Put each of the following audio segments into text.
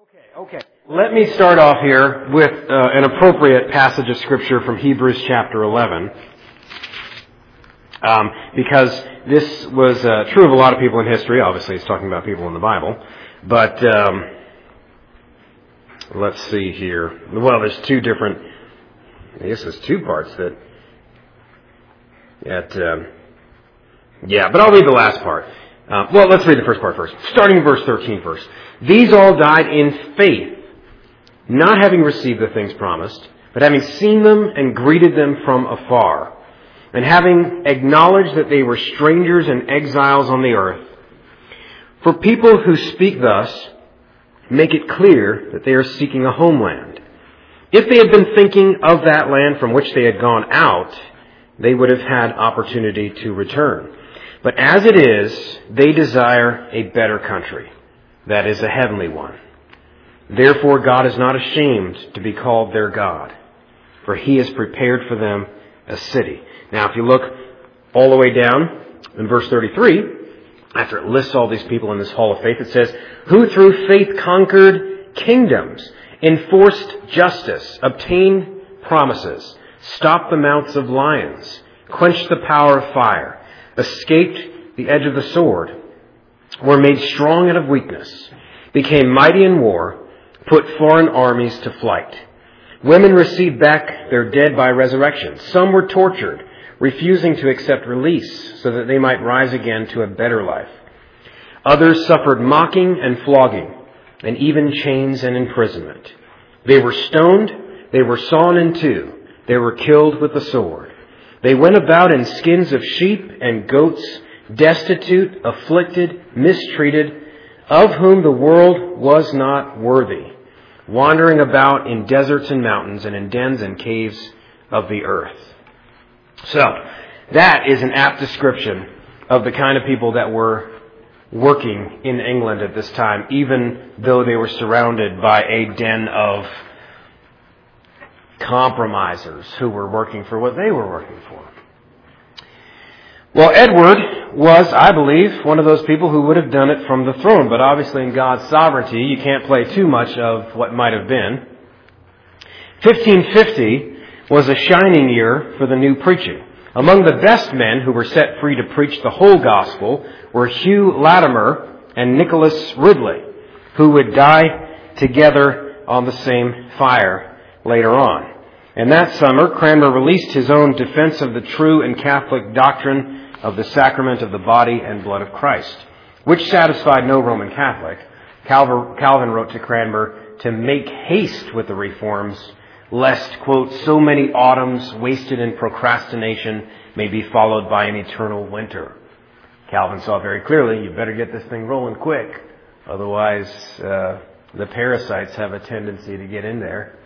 Okay. Let me start off here with an appropriate passage of Scripture from Hebrews chapter 11. Because this was true of a lot of people in history. Obviously, it's talking about people in the Bible. But let's see here. Well, there's two parts but I'll read the last part. Let's read the first part first. Starting in verse 13 first. These all died in faith, not having received the things promised, but having seen them and greeted them from afar, and having acknowledged that they were strangers and exiles on the earth. For people who speak thus make it clear that they are seeking a homeland. If they had been thinking of that land from which they had gone out, they would have had opportunity to return. But as it is, they desire a better country, that is, a heavenly one. Therefore God is not ashamed to be called their God, for He has prepared for them a city. Now, if you look all the way down in verse 33, after it lists all these people in this hall of faith, it says, who through faith conquered kingdoms, enforced justice, obtained promises, stopped the mouths of lions, quenched the power of fire, escaped the edge of the sword, were made strong out of weakness, became mighty in war, put foreign armies to flight. Women received back their dead by resurrection. Some were tortured, refusing to accept release so that they might rise again to a better life. Others suffered mocking and flogging, and even chains and imprisonment. They were stoned, they were sawn in two, they were killed with the sword. They went about in skins of sheep and goats, destitute, afflicted, mistreated, of whom the world was not worthy, wandering about in deserts and mountains and in dens and caves of the earth. So, that is an apt description of the kind of people that were working in England at this time, even though they were surrounded by a den of compromisers who were working for what they were working for. Well, Edward was, I believe, one of those people who would have done it from the throne, but obviously in God's sovereignty, you can't play too much of what might have been. 1550 was a shining year for the new preaching. Among the best men who were set free to preach the whole gospel were Hugh Latimer and Nicholas Ridley, who would die together on the same fire later on. And that summer, Cranmer released his own defense of the true and Catholic doctrine of the sacrament of the body and blood of Christ, which satisfied no Roman Catholic. Calvin wrote to Cranmer to make haste with the reforms, lest, quote, so many autumns wasted in procrastination may be followed by an eternal winter. Calvin saw very clearly, you better get this thing rolling quick, otherwise the parasites have a tendency to get in there.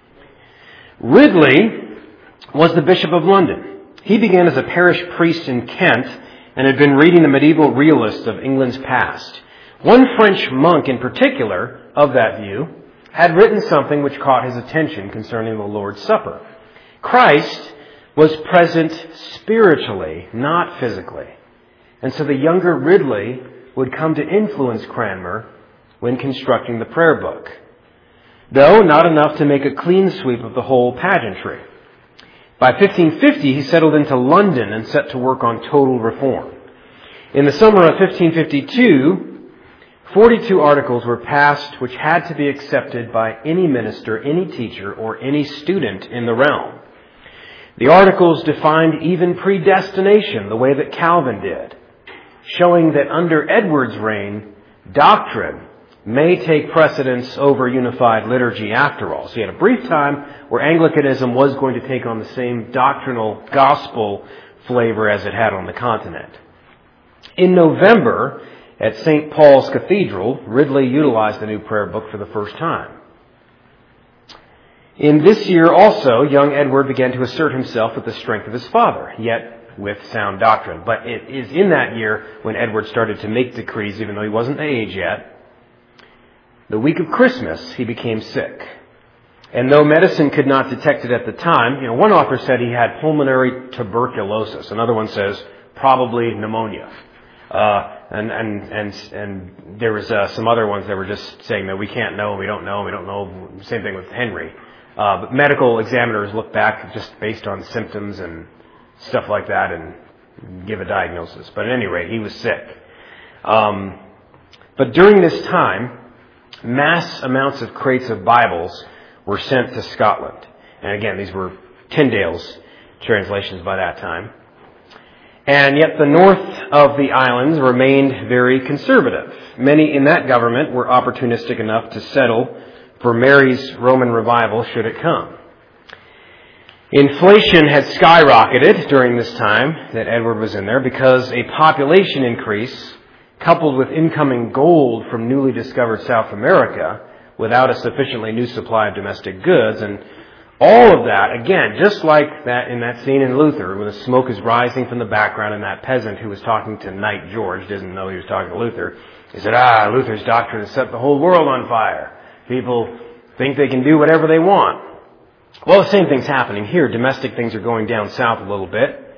Ridley was the Bishop of London. He began as a parish priest in Kent and had been reading the medieval realists of England's past. One French monk in particular, of that view, had written something which caught his attention concerning the Lord's Supper. Christ was present spiritually, not physically. And so the younger Ridley would come to influence Cranmer when constructing the prayer book, though not enough to make a clean sweep of the whole pageantry. By 1550, he settled into London and set to work on total reform. In the summer of 1552, 42 articles were passed which had to be accepted by any minister, any teacher, or any student in the realm. The articles defined even predestination the way that Calvin did, showing that under Edward's reign, doctrine may take precedence over unified liturgy after all. So you had a brief time where Anglicanism was going to take on the same doctrinal gospel flavor as it had on the continent. In November, at St. Paul's Cathedral, Ridley utilized the new prayer book for the first time. In this year also, young Edward began to assert himself with the strength of his father, yet with sound doctrine. But it is in that year when Edward started to make decrees, even though he wasn't the age yet. The week of Christmas, he became sick. And though medicine could not detect it at the time, one author said he had pulmonary tuberculosis. Another one says probably pneumonia. And there was some other ones that were just saying that we can't know, we don't know. Same thing with Henry. But medical examiners look back just based on symptoms and stuff like that and give a diagnosis. But at any rate, he was sick. But during this time, mass amounts of crates of Bibles were sent to Scotland. And again, these were Tyndale's translations by that time. And yet the north of the islands remained very conservative. Many in that government were opportunistic enough to settle for Mary's Roman revival should it come. Inflation had skyrocketed during this time that Edward was in there because a population increase coupled with incoming gold from newly discovered South America without a sufficiently new supply of domestic goods, and all of that, again, just like that in that scene in Luther, when the smoke is rising from the background and that peasant who was talking to Knight George didn't know he was talking to Luther. He said, Luther's doctrine has set the whole world on fire. People think they can do whatever they want. Well, the same thing's happening here. Domestic things are going down south a little bit.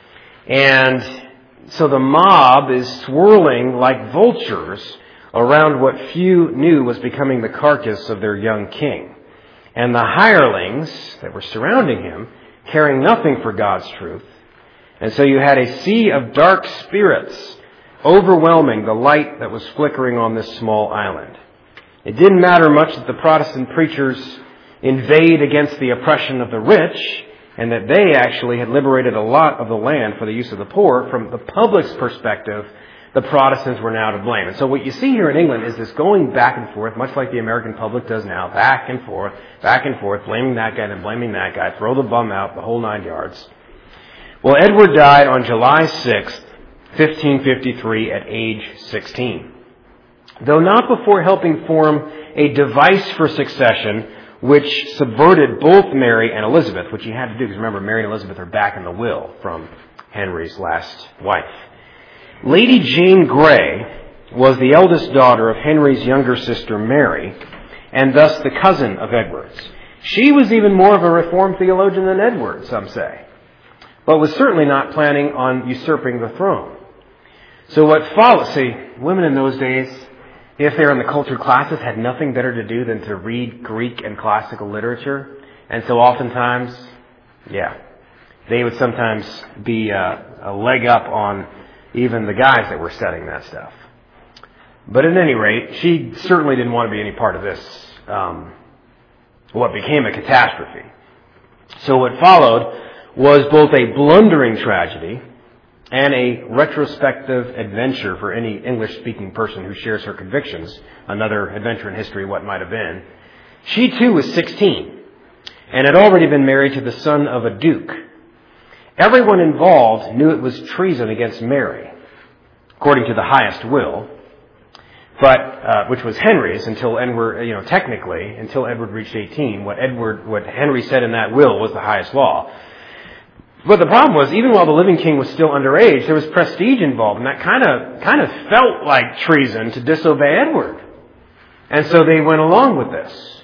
And so the mob is swirling like vultures around what few knew was becoming the carcass of their young king. And the hirelings that were surrounding him, caring nothing for God's truth. And so you had a sea of dark spirits overwhelming the light that was flickering on this small island. It didn't matter much that the Protestant preachers inveighed against the oppression of the rich, and that they actually had liberated a lot of the land for the use of the poor. From the public's perspective, the Protestants were now to blame. And so what you see here in England is this going back and forth, much like the American public does now, back and forth, blaming that guy, then blaming that guy, throw the bum out, the whole 9 yards. Well, Edward died on July 6th, 1553, at age 16. Though not before helping form a device for succession which subverted both Mary and Elizabeth, which he had to do, because remember, Mary and Elizabeth are back in the will from Henry's last wife. Lady Jane Grey was the eldest daughter of Henry's younger sister Mary, and thus the cousin of Edward's. She was even more of a Reformed theologian than Edward, some say, but was certainly not planning on usurping the throne. So what followed, see, women in those days, if they're in the cultured classes, had nothing better to do than to read Greek and classical literature. And so oftentimes, they would sometimes be a leg up on even the guys that were studying that stuff. But at any rate, she certainly didn't want to be any part of this, what became a catastrophe. So what followed was both a blundering tragedy and a retrospective adventure for any English-speaking person who shares her convictions, another adventure in history, what might have been. She too was 16 and had already been married to the son of a duke. Everyone involved knew it was treason against Mary, according to the highest will, but which was Henry's until Edward, technically, until Edward reached 18. What Henry said in that will was the highest law. But the problem was, even while the living king was still underage, there was prestige involved, and that kind of felt like treason to disobey Edward. And so they went along with this.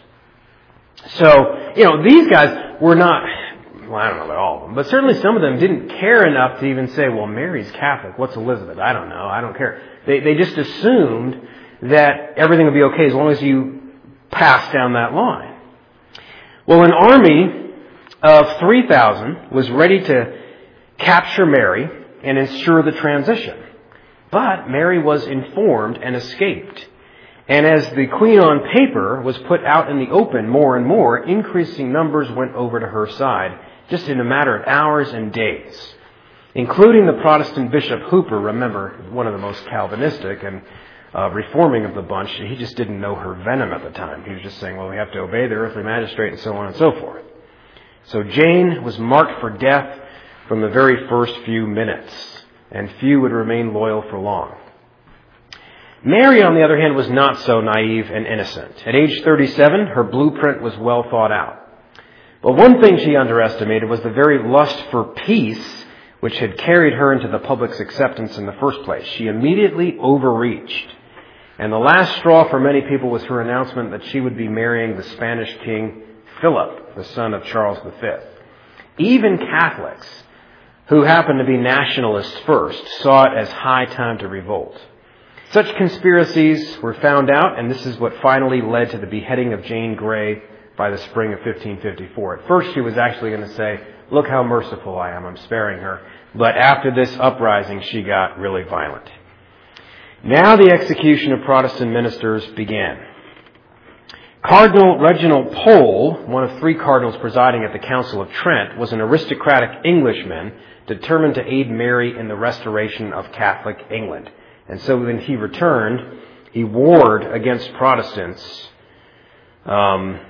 So, these guys were not, well, I don't know about all of them, but certainly some of them didn't care enough to even say, well, Mary's Catholic, what's Elizabeth? I don't know, I don't care. They just assumed that everything would be okay as long as you pass down that line. Well, an army of 3,000 was ready to capture Mary and ensure the transition. But Mary was informed and escaped. And as the queen on paper was put out in the open more and more, increasing numbers went over to her side, just in a matter of hours and days, including the Protestant Bishop Hooper, remember, one of the most Calvinistic and reforming of the bunch. He just didn't know her venom at the time. He was just saying, well, we have to obey the earthly magistrate and so on and so forth. So Jane was marked for death from the very first few minutes, and few would remain loyal for long. Mary, on the other hand, was not so naive and innocent. At age 37, her blueprint was well thought out. But one thing she underestimated was the very lust for peace which had carried her into the public's acceptance in the first place. She immediately overreached. And the last straw for many people was her announcement that she would be marrying the Spanish king Philip, the son of Charles V. Even Catholics, who happened to be nationalists first, saw it as high time to revolt. Such conspiracies were found out, and this is what finally led to the beheading of Jane Grey by the spring of 1554. At first she was actually going to say, "Look how merciful I am, I'm sparing her." But after this uprising, she got really violent. Now the execution of Protestant ministers began. Cardinal Reginald Pole, one of 3 cardinals presiding at the Council of Trent, was an aristocratic Englishman determined to aid Mary in the restoration of Catholic England. And so when he returned, he warred against Protestants. And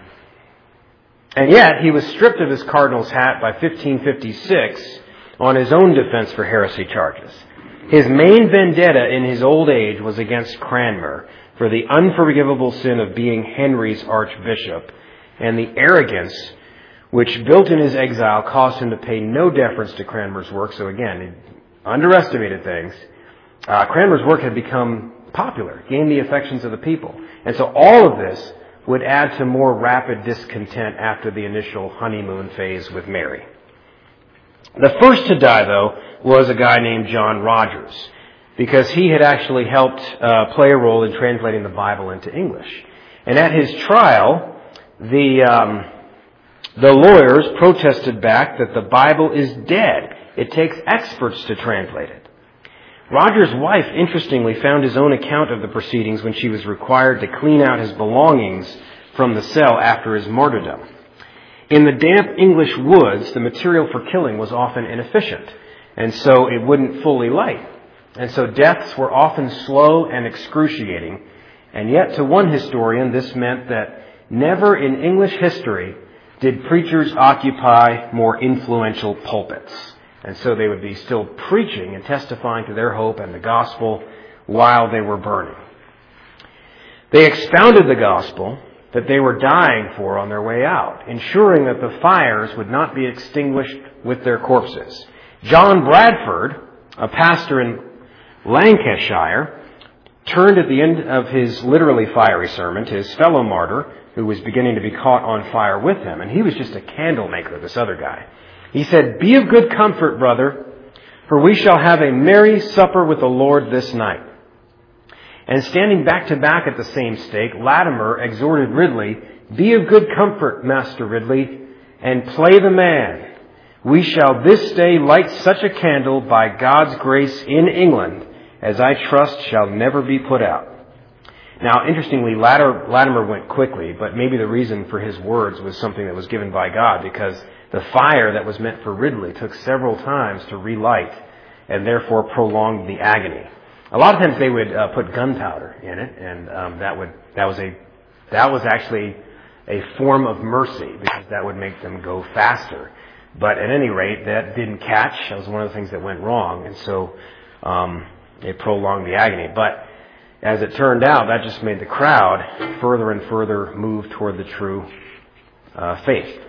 yet he was stripped of his cardinal's hat by 1556 on his own defense for heresy charges. His main vendetta in his old age was against Cranmer for the unforgivable sin of being Henry's archbishop, and the arrogance which, built in his exile, caused him to pay no deference to Cranmer's work. So again, he underestimated things. Cranmer's work had become popular, gained the affections of the people. And so all of this would add to more rapid discontent after the initial honeymoon phase with Mary. The first to die, though, was a guy named John Rogers, because he had actually helped play a role in translating the Bible into English. And at his trial, the lawyers protested back that the Bible is dead. It takes experts to translate it. Rogers' wife, interestingly, found his own account of the proceedings when she was required to clean out his belongings from the cell after his martyrdom. In the damp English woods, the material for killing was often inefficient, and so it wouldn't fully light. And so deaths were often slow and excruciating, and yet to one historian this meant that never in English history did preachers occupy more influential pulpits. And so they would be still preaching and testifying to their hope and the gospel while they were burning. They expounded the gospel that they were dying for on their way out, ensuring that the fires would not be extinguished with their corpses. John Bradford, a pastor in Lancashire, turned at the end of his literally fiery sermon to his fellow martyr, who was beginning to be caught on fire with him. And he was just a candle maker, this other guy. He said, "Be of good comfort, brother, for we shall have a merry supper with the Lord this night." And standing back to back at the same stake, Latimer exhorted Ridley, "Be of good comfort, Master Ridley, and play the man. We shall this day light such a candle by God's grace in England as I trust shall never be put out." Now, interestingly, Latimer went quickly, but maybe the reason for his words was something that was given by God, because the fire that was meant for Ridley took several times to relight and therefore prolonged the agony. A lot of times they would put gunpowder in it, and that was actually a form of mercy, because that would make them go faster. But at any rate, that didn't catch. That was one of the things that went wrong, and so it prolonged the agony. But as it turned out, that just made the crowd further and further move toward the true faith.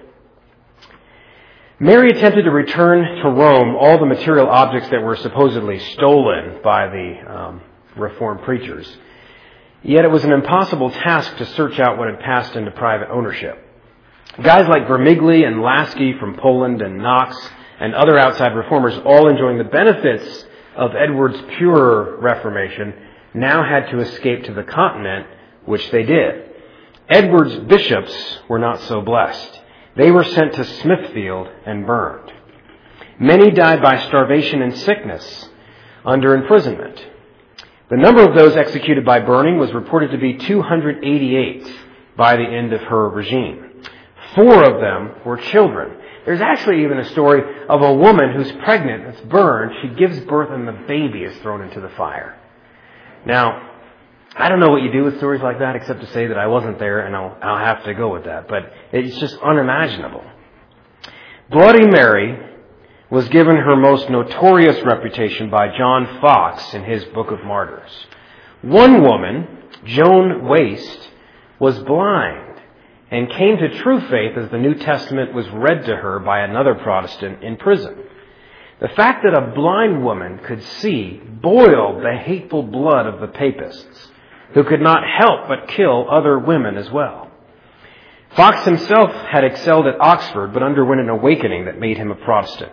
Mary attempted to return to Rome all the material objects that were supposedly stolen by the Reformed preachers. Yet it was an impossible task to search out what had passed into private ownership. Guys like Vermigli and Lasky from Poland and Knox and other outside reformers, all enjoying the benefits of Edward's pure Reformation, now had to escape to the continent, which they did. Edward's bishops were not so blessed. They were sent to Smithfield and burned. Many died by starvation and sickness under imprisonment. The number of those executed by burning was reported to be 288 by the end of her regime. 4 of them were children. There's actually even a story of a woman who's pregnant, that's burned. She gives birth and the baby is thrown into the fire. Now, I don't know what you do with stories like that, except to say that I wasn't there, and I'll have to go with that. But it's just unimaginable. Bloody Mary was given her most notorious reputation by John Foxe in his Book of Martyrs. One woman, Joan Waste, was blind and came to true faith as the New Testament was read to her by another Protestant in prison. The fact that a blind woman could see boiled the hateful blood of the papists, who could not help but kill other women as well. Foxe himself had excelled at Oxford, but underwent an awakening that made him a Protestant.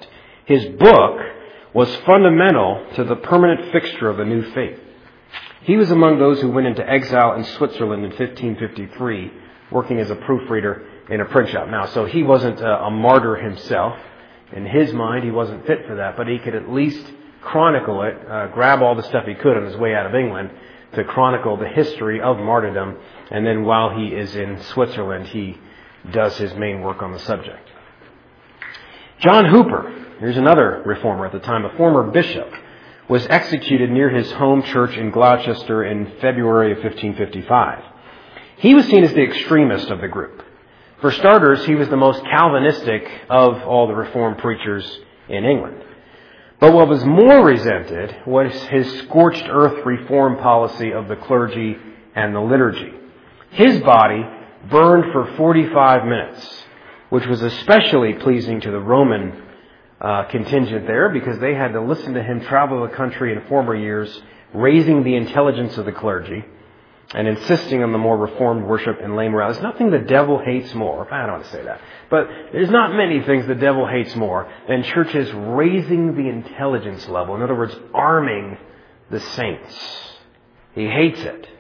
His book was fundamental to the permanent fixture of the new faith. He was among those who went into exile in Switzerland in 1553, working as a proofreader in a print shop. Now, so he wasn't a martyr himself. In his mind, he wasn't fit for that, but he could at least chronicle it, grab all the stuff he could on his way out of England to chronicle the history of martyrdom, and then while he is in Switzerland, he does his main work on the subject. John Hooper, here's another reformer at the time, a former bishop, was executed near his home church in Gloucester in February of 1555. He was seen as the extremist of the group. For starters, he was the most Calvinistic of all the Reformed preachers in England. But what was more resented was his scorched earth reform policy of the clergy and the liturgy. His body burned for 45 minutes, which was especially pleasing to the Roman contingent there because they had to listen to him travel the country in former years, raising the intelligence of the clergy and insisting on the more reformed worship and lay morale. There's nothing the devil hates more. I don't want to say that. But there's not many things the devil hates more than churches raising the intelligence level. In other words, arming the saints. He hates it.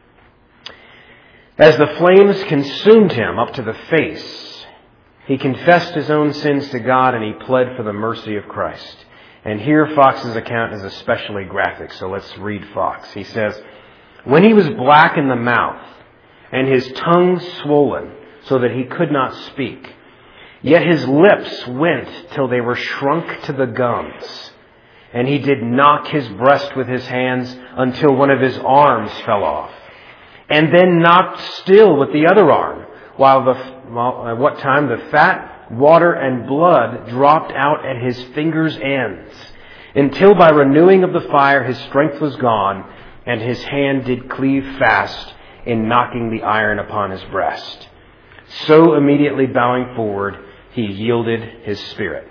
As the flames consumed him up to the face, he confessed his own sins to God and he pled for the mercy of Christ. And here Fox's account is especially graphic, so let's read Fox. He says, "When he was black in the mouth and his tongue swollen so that he could not speak, yet his lips went till they were shrunk to the gums, and he did knock his breast with his hands until one of his arms fell off, and then knocked still with the other arm, at what time the fat, water, and blood dropped out at his fingers' ends, until by renewing of the fire his strength was gone, and his hand did cleave fast in knocking the iron upon his breast. So immediately bowing forward, he yielded his spirit."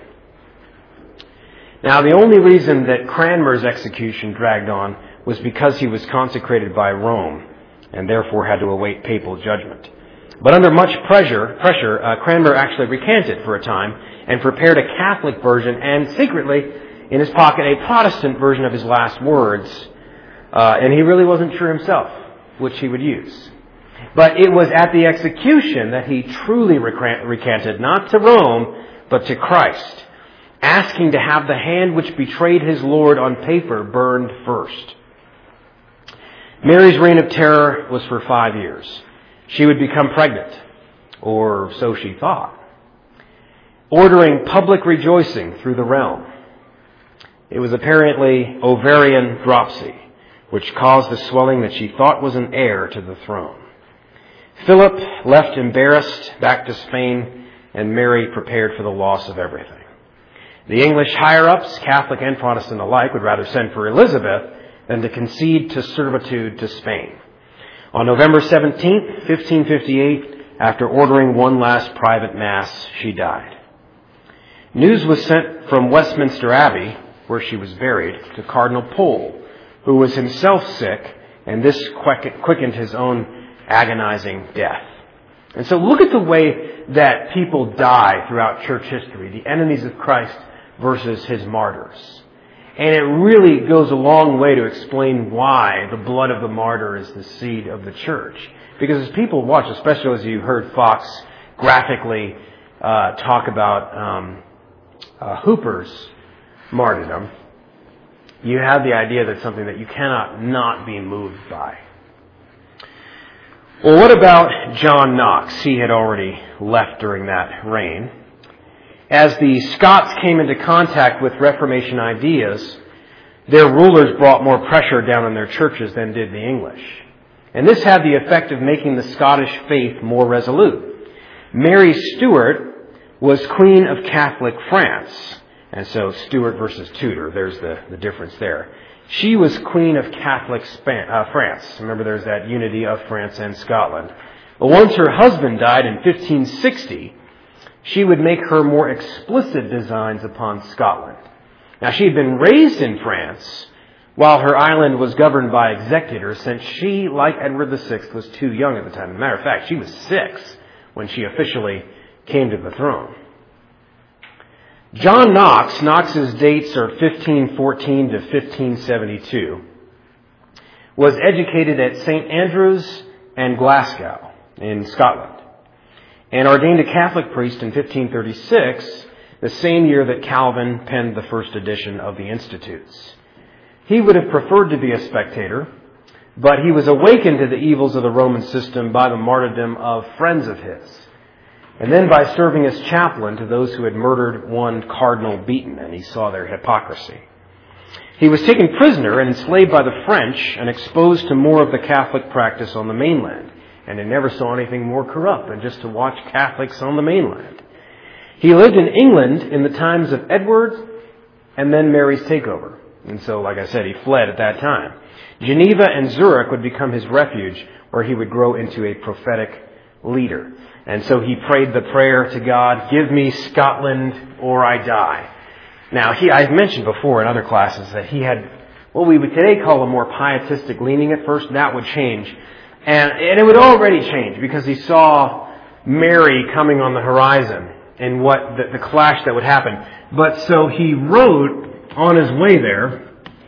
Now, the only reason that Cranmer's execution dragged on was because he was consecrated by Rome, and therefore had to await papal judgment. But under much pressure, Cranmer actually recanted for a time and prepared a Catholic version and secretly, in his pocket, a Protestant version of his last words. And he really wasn't sure himself which he would use. But it was at the execution that he truly recanted, not to Rome, but to Christ, asking to have the hand which betrayed his Lord on paper burned first. Mary's reign of terror was for 5 years. She would become pregnant, or so she thought, ordering public rejoicing through the realm. It was apparently ovarian dropsy, which caused the swelling that she thought was an heir to the throne. Philip left embarrassed back to Spain, and Mary prepared for the loss of everything. The English higher-ups, Catholic and Protestant alike, would rather send for Elizabeth than to concede to servitude to Spain. On November 17th, 1558, after ordering one last private mass, she died. News was sent from Westminster Abbey, where she was buried, to Cardinal Pole, who was himself sick, and this quickened his own agonizing death. And so look at the way that people die throughout church history, the enemies of Christ versus his martyrs. And it really goes a long way to explain why the blood of the martyr is the seed of the church. Because as people watch, especially as you heard Fox graphically talk about Hooper's martyrdom, you have the idea that something that you cannot not be moved by. Well, what about John Knox? He had already left during that reign. As the Scots came into contact with Reformation ideas, their rulers brought more pressure down on their churches than did the English. And this had the effect of making the Scottish faith more resolute. Mary Stuart was Queen of Catholic France. And so Stuart versus Tudor, there's the difference there. She was Queen of Catholic France. Remember, there's that unity of France and Scotland. But once her husband died in 1560, she would make her more explicit designs upon Scotland. Now, she had been raised in France while her island was governed by executors, since she, like Edward VI, was too young at the time. As a matter of fact, she was 6 when she officially came to the throne. John Knox, Knox's dates are 1514 to 1572, was educated at St. Andrews and Glasgow in Scotland, and ordained a Catholic priest in 1536, the same year that Calvin penned the first edition of the Institutes. He would have preferred to be a spectator, but he was awakened to the evils of the Roman system by the martyrdom of friends of his, and then by serving as chaplain to those who had murdered one Cardinal Beaton, and he saw their hypocrisy. He was taken prisoner and enslaved by the French and exposed to more of the Catholic practice on the mainland, and he never saw anything more corrupt than just to watch Catholics on the mainland. He lived in England in the times of Edward and then Mary's takeover, and so, like I said, he fled at that time. Geneva and Zurich would become his refuge, where he would grow into a prophetic leader. And so he prayed the prayer to God, "Give me Scotland or I die." Now, I've mentioned before in other classes that he had what we would today call a more pietistic leaning at first. That would change. And it would already change because he saw Mary coming on the horizon and what the clash that would happen. But so he wrote on his way there,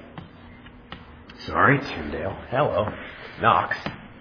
Tyndale, hello, Knox,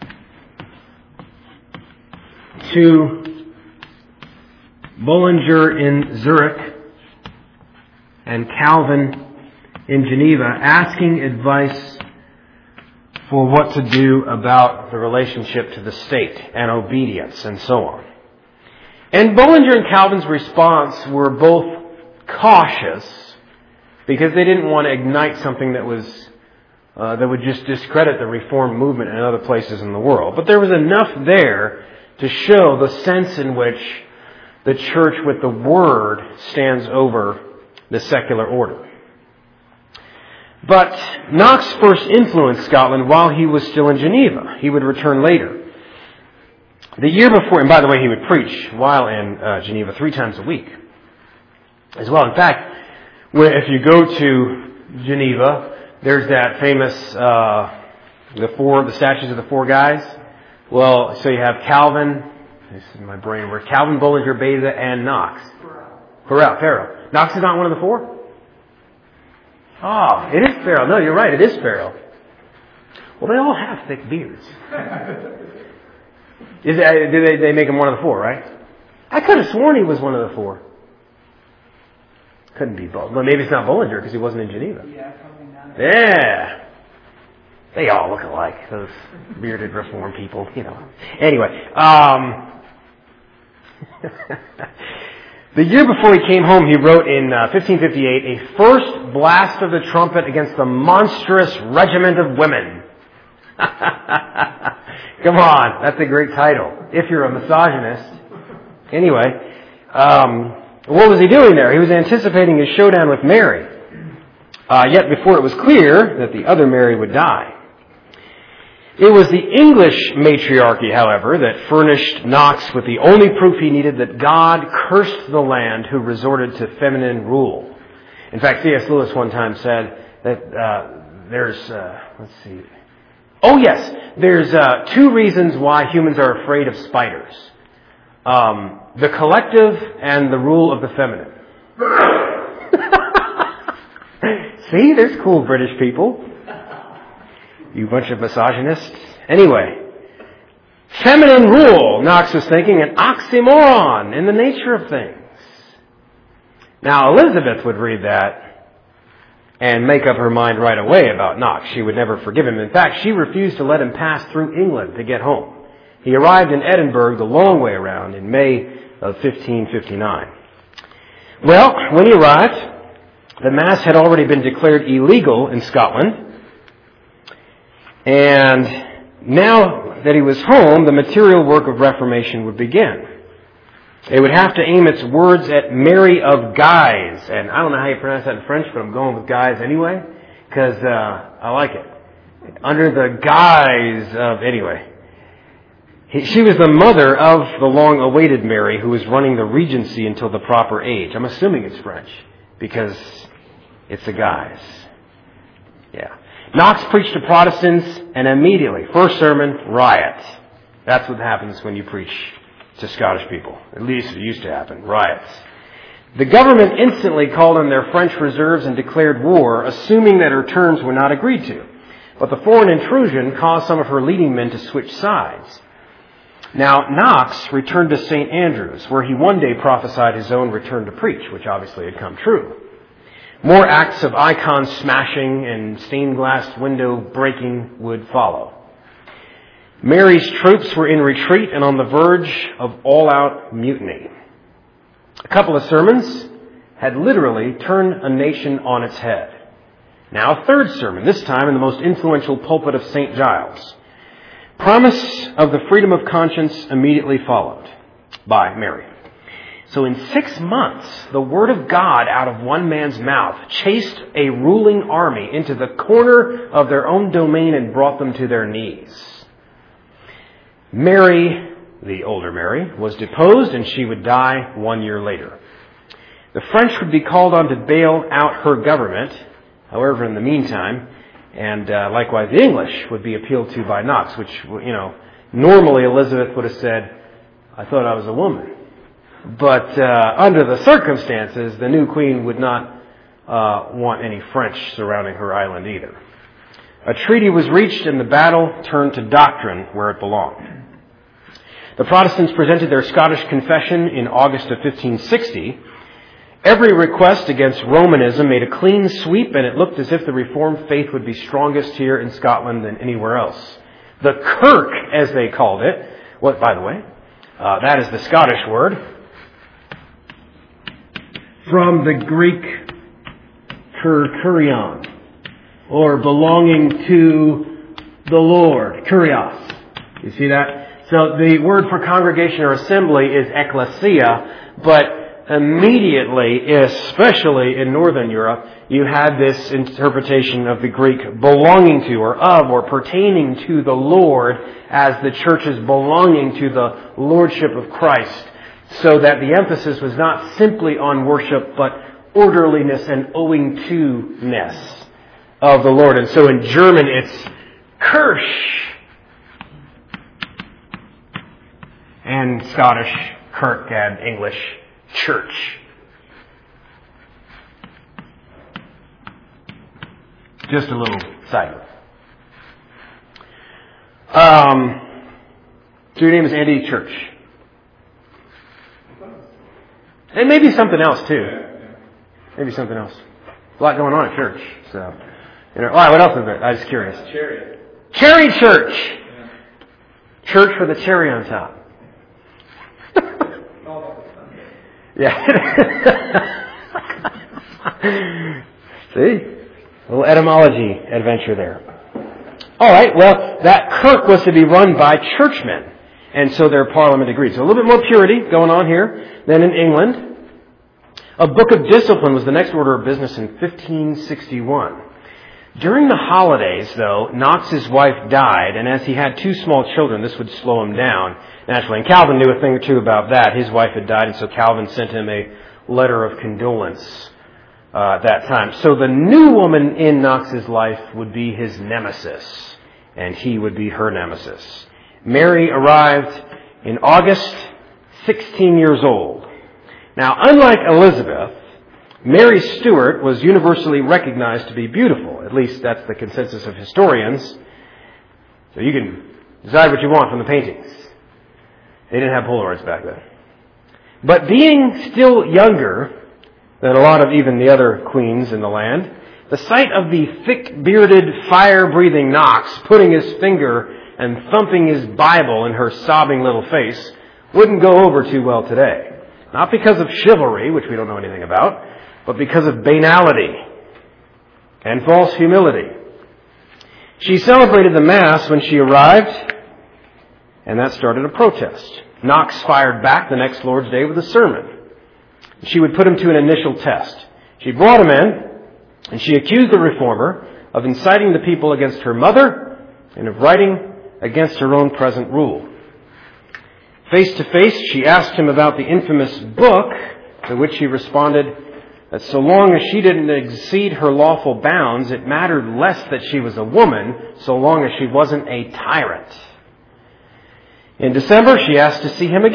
to Bullinger in Zurich and Calvin in Geneva, asking advice for what to do about the relationship to the state and obedience and so on. And Bullinger and Calvin's response were both cautious because they didn't want to ignite something that would just discredit the Reformed movement in other places in the world. But there was enough there to show the sense in which the church with the Word stands over the secular order. But Knox first influenced Scotland while he was still in Geneva. He would return later. The year before, and by the way, he would preach while in Geneva 3 times a week as well. In fact, if you go to Geneva, there's that famous, the statues of the 4 guys. Well, so you have Calvin, this is my brain, where Calvin, Bullinger, Beza, and Knox. Farel. Knox is not one of the 4? Oh, it is Farel. No, you're right, it is Farel. Well, they all have thick beards. Do they make him one of the 4, right? I could have sworn he was one of the 4. Couldn't be Bullinger. Well, maybe it's not Bullinger because he wasn't in Geneva. Yeah, probably not. Yeah. They all look alike, those bearded Reformed people, Anyway, the year before he came home, he wrote in 1558, "A first blast of the trumpet against the monstrous regiment of women." Come on, that's a great title, if you're a misogynist. Anyway, what was he doing there? He was anticipating his showdown with Mary, yet before it was clear that the other Mary would die. It was the English matriarchy, however, that furnished Knox with the only proof he needed that God cursed the land who resorted to feminine rule. In fact, C.S. Lewis one time said that there's 2 reasons why humans are afraid of spiders. The collective and the rule of the feminine. See, there's cool British people. You bunch of misogynists. Anyway, feminine rule, Knox was thinking, an oxymoron in the nature of things. Now, Elizabeth would read that and make up her mind right away about Knox. She would never forgive him. In fact, she refused to let him pass through England to get home. He arrived in Edinburgh the long way around in May of 1559. Well, when he arrived, the Mass had already been declared illegal in Scotland. And now that he was home, the material work of Reformation would begin. It would have to aim its words at Mary of Guise. And I don't know how you pronounce that in French, but I'm going with Guise anyway, because I like it. Under the guise of, anyway. She was the mother of the long-awaited Mary, who was running the regency until the proper age. I'm assuming it's French, because it's a guise. Yeah. Knox preached to Protestants, and immediately, first sermon, riot. That's what happens when you preach to Scottish people. At least it used to happen, riots. The government instantly called on their French reserves and declared war, assuming that her terms were not agreed to. But the foreign intrusion caused some of her leading men to switch sides. Now, Knox returned to St. Andrews, where he one day prophesied his own return to preach, which obviously had come true. More acts of icon smashing and stained glass window breaking would follow. Mary's troops were in retreat and on the verge of all-out mutiny. A couple of sermons had literally turned a nation on its head. Now a third sermon, this time in the most influential pulpit of St. Giles. Promise of the freedom of conscience immediately followed by Mary. So in 6 months, the word of God out of one man's mouth chased a ruling army into the corner of their own domain and brought them to their knees. Mary, the older Mary, was deposed and she would die 1 year later. The French would be called on to bail out her government. However, in the meantime, and likewise the English would be appealed to by Knox, which, normally Elizabeth would have said, I thought I was a woman. But under the circumstances, the new queen would not want any French surrounding her island either. A treaty was reached and the battle turned to doctrine where it belonged. The Protestants presented their Scottish Confession in August of 1560. Every request against Romanism made a clean sweep, and it looked as if the Reformed faith would be strongest here in Scotland than anywhere else. The Kirk, as they called it, by the way, that is the Scottish word, from the Greek kurion, or belonging to the Lord, kurios. You see that? So the word for congregation or assembly is ecclesia, but immediately, especially in Northern Europe, you had this interpretation of the Greek belonging to or of or pertaining to the Lord as the church is belonging to the Lordship of Christ, so that the emphasis was not simply on worship, but orderliness and owing to-ness of the Lord. And so in German it's Kirche, and Scottish Kirk and English church. Just a little side note. So your name is Andy Church. And maybe something else too. Maybe something else. A lot going on at church. So, all right, what else is there? I was curious. Cherry Church. Yeah. Church with a cherry on top. Yeah. See? A little etymology adventure there. All right, well, that Kirk was to be run by churchmen, and so their parliament agreed. So a little bit more purity going on here than in England. A book of discipline was the next order of business in 1561. During the holidays, though, Knox's wife died, and as he had 2 small children, this would slow him down, naturally. And Calvin knew a thing or two about that. His wife had died, and so Calvin sent him a letter of condolence at that time. So the new woman in Knox's life would be his nemesis, and he would be her nemesis. Mary arrived in August, 16 years old. Now, unlike Elizabeth, Mary Stuart was universally recognized to be beautiful. At least that's the consensus of historians. So you can decide what you want from the paintings. They didn't have Polaroids back then. But being still younger than a lot of even the other queens in the land, the sight of the thick-bearded, fire-breathing Knox putting his finger and thumping his Bible in her sobbing little face wouldn't go over too well today. Not because of chivalry, which we don't know anything about, but because of banality and false humility. She celebrated the Mass when she arrived, and that started a protest. Knox fired back the next Lord's Day with a sermon. She would put him to an initial test. She brought him in, and she accused the reformer of inciting the people against her mother and of writing against her own present rule. Face to face, she asked him about the infamous book, to which he responded that so long as she didn't exceed her lawful bounds, it mattered less that she was a woman, so long as she wasn't a tyrant. In December, she asked to see him again.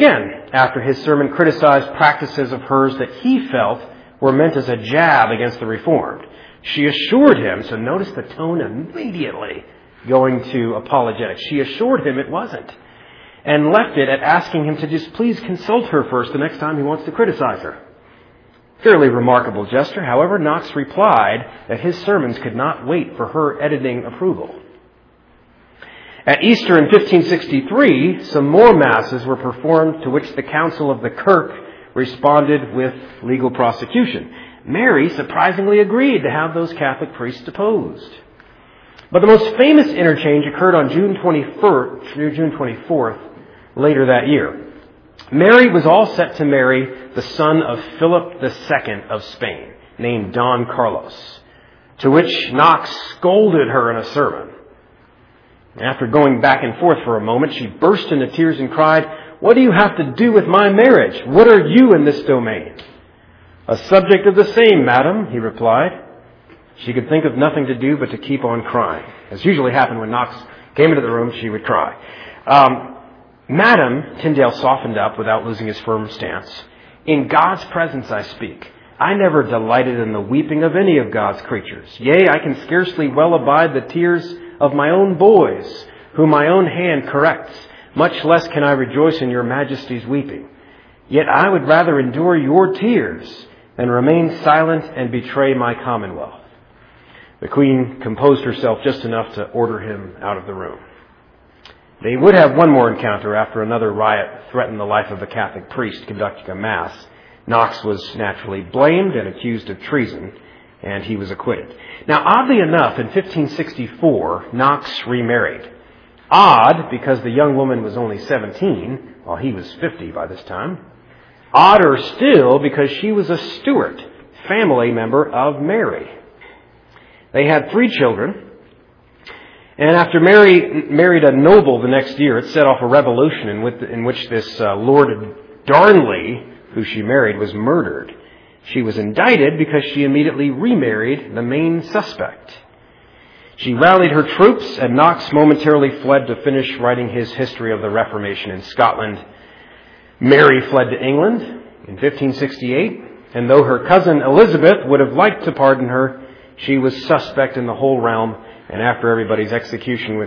after his sermon criticized practices of hers that he felt were meant as a jab against the Reformed. She assured him, so notice the tone immediately going to apologetics. She assured him it wasn't, and left it at asking him to just please consult her first the next time he wants to criticize her. Fairly remarkable gesture. However, Knox replied that his sermons could not wait for her editing approval. At Easter in 1563, some more masses were performed, to which the Council of the Kirk responded with legal prosecution. Mary surprisingly agreed to have those Catholic priests deposed. But the most famous interchange occurred on June 24th, later that year. Mary was all set to marry the son of Philip II of Spain, named Don Carlos, to which Knox scolded her in a sermon. After going back and forth for a moment, she burst into tears and cried, "What do you have to do with my marriage? What are you in this domain?" "A subject of the same, madam," he replied. She could think of nothing to do but to keep on crying. As usually happened when Knox came into the room, she would cry. "Madam," Tyndale softened up without losing his firm stance, "in God's presence I speak. I never delighted in the weeping of any of God's creatures. Yea, I can scarcely well abide the tears of my own boys, whom my own hand corrects. Much less can I rejoice in your majesty's weeping. Yet I would rather endure your tears than remain silent and betray my commonwealth." The Queen composed herself just enough to order him out of the room. They would have one more encounter after another riot threatened the life of a Catholic priest conducting a Mass. Knox was naturally blamed and accused of treason, and he was acquitted. Now, oddly enough, in 1564, Knox remarried. Odd, because the young woman was only 17, while he was 50 by this time. Odder still, because she was a Stuart, family member of Mary. They had 3 children, and after Mary married a noble the next year, it set off a revolution in which this Lord Darnley, who she married, was murdered. She was indicted because she immediately remarried the main suspect. She rallied her troops, and Knox momentarily fled to finish writing his history of the Reformation in Scotland. Mary fled to England in 1568, and though her cousin Elizabeth would have liked to pardon her, she was suspect in the whole realm, and after everybody's execution,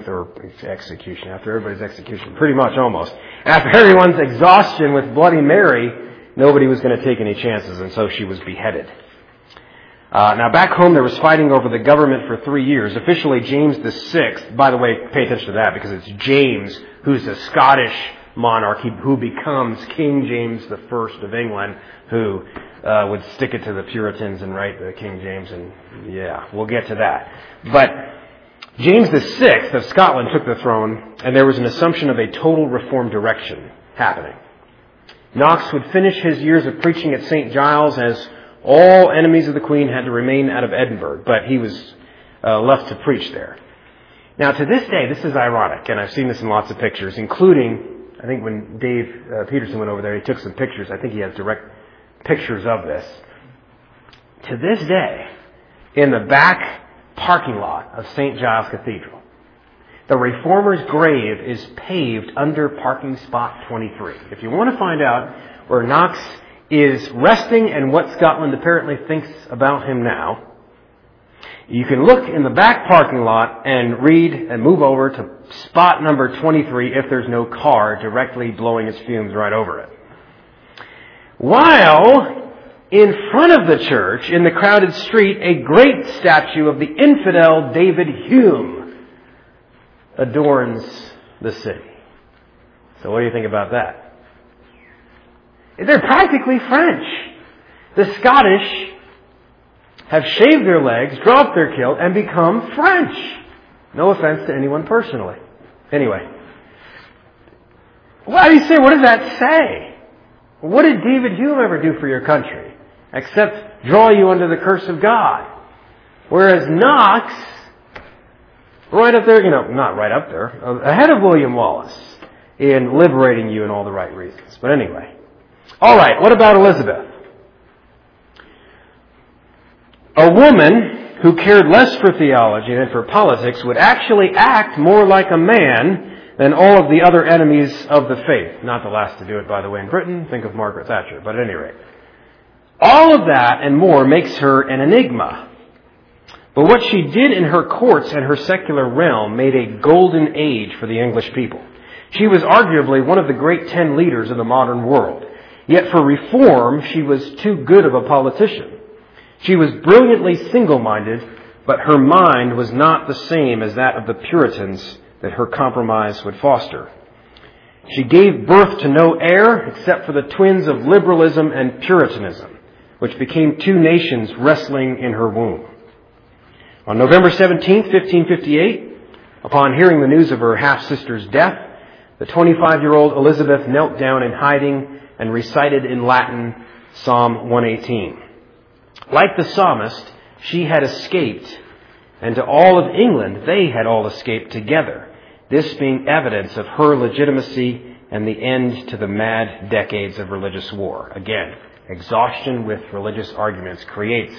pretty much almost, after everyone's exhaustion with Bloody Mary, nobody was going to take any chances, and so she was beheaded. Now, back home, there was fighting over the government for 3 years. Officially, James VI, by the way, pay attention to that, because it's James who's a Scottish monarch who becomes King James I of England, who would stick it to the Puritans and write the King James, and yeah, we'll get to that. But James VI of Scotland took the throne, and there was an assumption of a total reform direction happening. Knox would finish his years of preaching at St. Giles, as all enemies of the Queen had to remain out of Edinburgh, but he was left to preach there. Now, to this day, this is ironic, and I've seen this in lots of pictures, including, I think when Dave Peterson went over there, he took some pictures. I think he has direct pictures of this. To this day, in the back parking lot of St. Giles Cathedral, the Reformer's grave is paved under parking spot 23. If you want to find out where Knox is resting and what Scotland apparently thinks about him now, you can look in the back parking lot and read and move over to spot number 23 if there's no car directly blowing its fumes right over it. While in front of the church, in the crowded street, a great statue of the infidel David Hume adorns the city. So what do you think about that? They're practically French. The Scottish have shaved their legs, dropped their kilt, and become French. No offense to anyone personally. Anyway. Well, you say, what does that say? What did David Hume ever do for your country? Except draw you under the curse of God. Whereas Knox, right up there, not right up there, ahead of William Wallace in liberating you in all the right reasons. But anyway. All right, what about Elizabeth? A woman who cared less for theology than for politics would actually act more like a man than all of the other enemies of the faith. Not the last to do it, by the way, in Britain. Think of Margaret Thatcher. But at any rate, all of that and more makes her an enigma. But what she did in her courts and her secular realm made a golden age for the English people. She was arguably one of the great 10 leaders of the modern world. Yet for reform, she was too good of a politician. She was brilliantly single-minded, but her mind was not the same as that of the Puritans that her compromise would foster. She gave birth to no heir except for the twins of liberalism and Puritanism, which became two nations wrestling in her womb. On November 17, 1558, upon hearing the news of her half-sister's death, the 25-year-old Elizabeth knelt down in hiding and recited in Latin Psalm 118. Like the psalmist, she had escaped, and to all of England, they had all escaped together, this being evidence of her legitimacy and the end to the mad decades of religious war. Again, exhaustion with religious arguments creates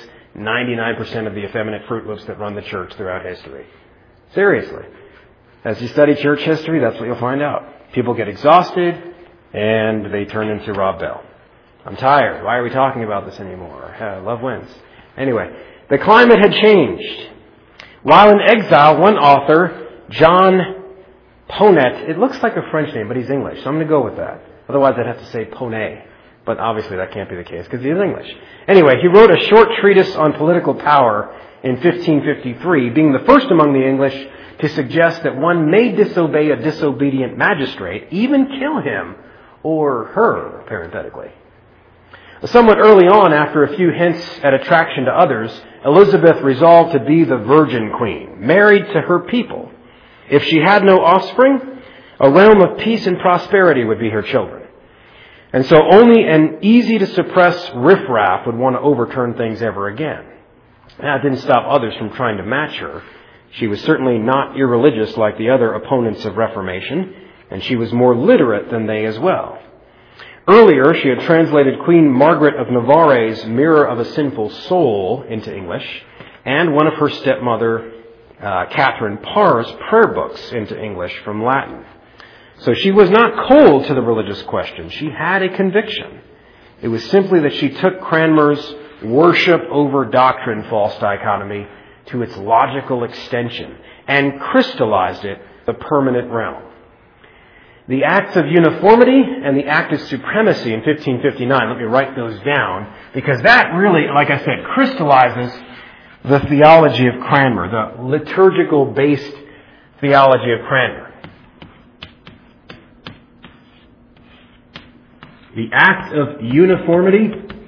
99% of the effeminate Fruit Loops that run the church throughout history. Seriously. As you study church history, that's what you'll find out. People get exhausted, and they turn into Rob Bell. I'm tired. Why are we talking about this anymore? Love wins. Anyway, the climate had changed. While in exile, one author, John Ponet, it looks like a French name, but he's English, so I'm going to go with that. Otherwise, I'd have to say Ponet. But obviously that can't be the case because he's English. Anyway, he wrote a short treatise on political power in 1553, being the first among the English to suggest that one may disobey a disobedient magistrate, even kill him or her, parenthetically. Somewhat early on, after a few hints at attraction to others, Elizabeth resolved to be the Virgin Queen, married to her people. If she had no offspring, a realm of peace and prosperity would be her children. And so only an easy-to-suppress riffraff would want to overturn things ever again. That didn't stop others from trying to match her. She was certainly not irreligious like the other opponents of Reformation, and she was more literate than they as well. Earlier, she had translated Queen Margaret of Navarre's Mirror of a Sinful Soul into English, and one of her stepmother, Catherine Parr's prayer books into English from Latin. So she was not cold to the religious question. She had a conviction. It was simply that she took Cranmer's worship over doctrine false dichotomy to its logical extension and crystallized it the permanent realm. The Acts of Uniformity and the Act of Supremacy in 1559, let me write those down, because that really, like I said, crystallizes the theology of Cranmer, the liturgical-based theology of Cranmer. The Act of Uniformity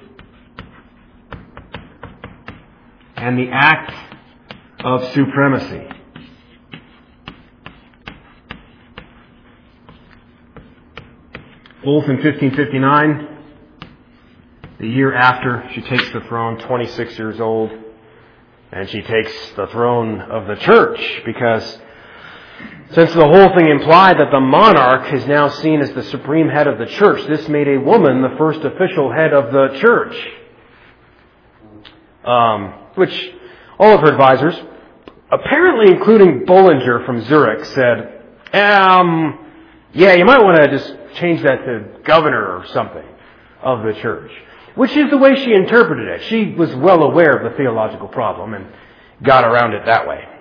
and the Act of Supremacy. Both in 1559, the year after she takes the throne, 26 years old, and she takes the throne of the church, because since the whole thing implied that the monarch is now seen as the supreme head of the church, this made a woman the first official head of the church. Which all of her advisors, apparently including Bullinger from Zurich, said, yeah, you might want to just change that to governor or something of the church. Which is the way she interpreted it. She was well aware of the theological problem and got around it that way.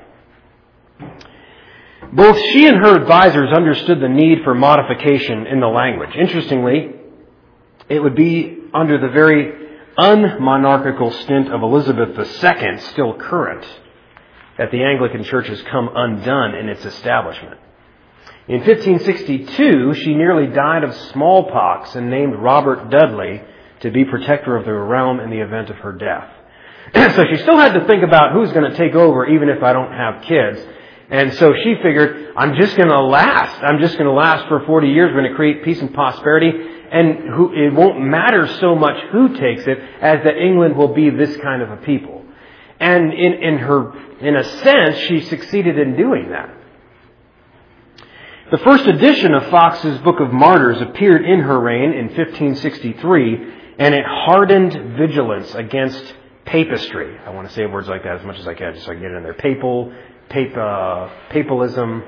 Both she and her advisors understood the need for modification in the language. Interestingly, it would be under the very unmonarchical stint of Elizabeth II, still current, that the Anglican Church has come undone in its establishment. In 1562, she nearly died of smallpox and named Robert Dudley to be protector of the realm in the event of her death. So she still had to think about who's going to take over even if I don't have kids. And so she figured, I'm just going to last. I'm just going to last for 40 years. We're going to create peace and prosperity. And it won't matter so much who takes it as that England will be this kind of a people. And in a sense, she succeeded in doing that. The first edition of Fox's Book of Martyrs appeared in her reign in 1563, and it hardened vigilance against papistry. I want to say words like that as much as I can, just so I can get it in there. Papalism,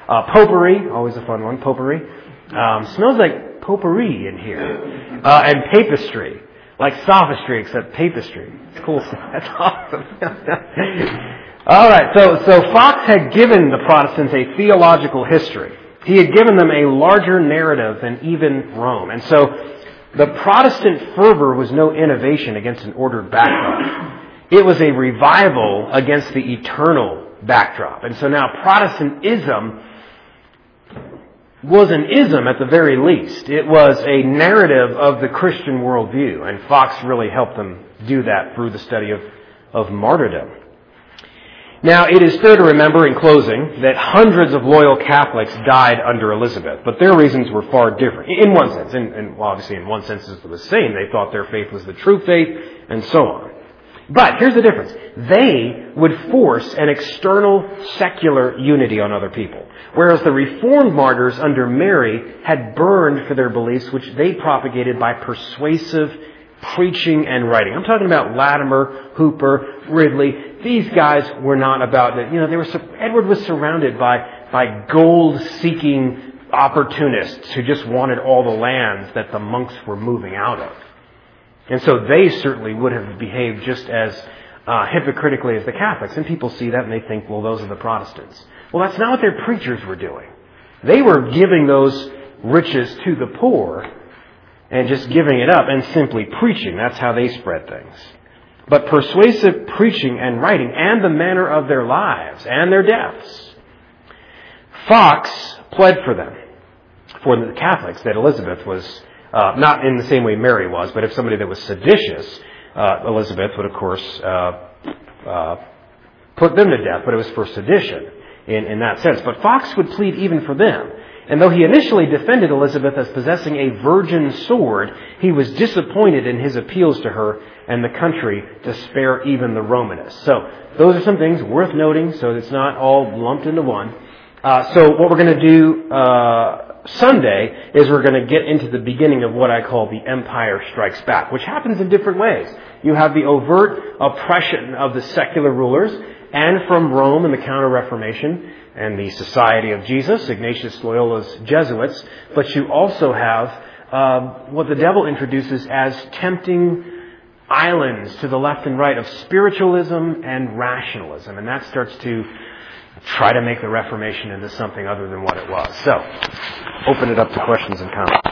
Potpourri, always a fun one, potpourri. Smells like potpourri in here. And papistry. Like sophistry, except papistry. It's cool stuff. That's awesome. All right, so Fox had given the Protestants a theological history. He had given them a larger narrative than even Rome. And so the Protestant fervor was no innovation against an ordered backdrop. It was a revival against the eternal backdrop. And so now Protestantism was an ism at the very least. It was a narrative of the Christian worldview, and Fox really helped them do that through the study of martyrdom. Now, it is fair to remember in closing that hundreds of loyal Catholics died under Elizabeth, but their reasons were far different, in one sense. And obviously in one sense it was the same. They thought their faith was the true faith, and so on. But here's the difference. They would force an external secular unity on other people, whereas the Reformed martyrs under Mary had burned for their beliefs, which they propagated by persuasive preaching and writing. I'm talking about Latimer, Hooper, Ridley. These guys were not about it. Edward was surrounded by gold-seeking opportunists who just wanted all the lands that the monks were moving out of. And so they certainly would have behaved just as hypocritically as the Catholics. And people see that and they think, well, those are the Protestants. Well, that's not what their preachers were doing. They were giving those riches to the poor and just giving it up and simply preaching. That's how they spread things. But persuasive preaching and writing and the manner of their lives and their deaths. Fox pled for them, for the Catholics, that Elizabeth was not in the same way Mary was, but if somebody that was seditious, Elizabeth would, of course, put them to death, but it was for sedition in that sense. But Fox would plead even for them. And though he initially defended Elizabeth as possessing a virgin sword, he was disappointed in his appeals to her and the country to spare even the Romanists. So those are some things worth noting, so it's not all lumped into one. So what we're going to do Sunday is we're going to get into the beginning of what I call the Empire Strikes Back, which happens in different ways. You have the overt oppression of the secular rulers, and from Rome and the Counter-Reformation and the Society of Jesus, Ignatius Loyola's Jesuits, but you also have what the devil introduces as tempting islands to the left and right of spiritualism and rationalism, and that starts to try to make the Reformation into something other than what it was. So, open it up to questions and comments.